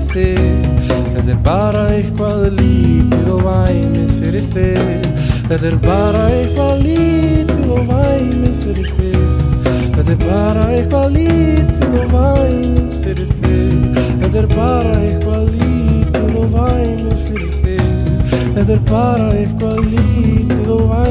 þig. Þetta bara eitthvað lítið og væmið fyrir þig. Þetta bara eitthvað lítið og væmið fyrir þig. Þetta bara eitthvað lítið og væmið fyrir þig. Þetta bara eitthvað lítið og væmið fyrir þig. Þetta bara eitthvað lítið og væmið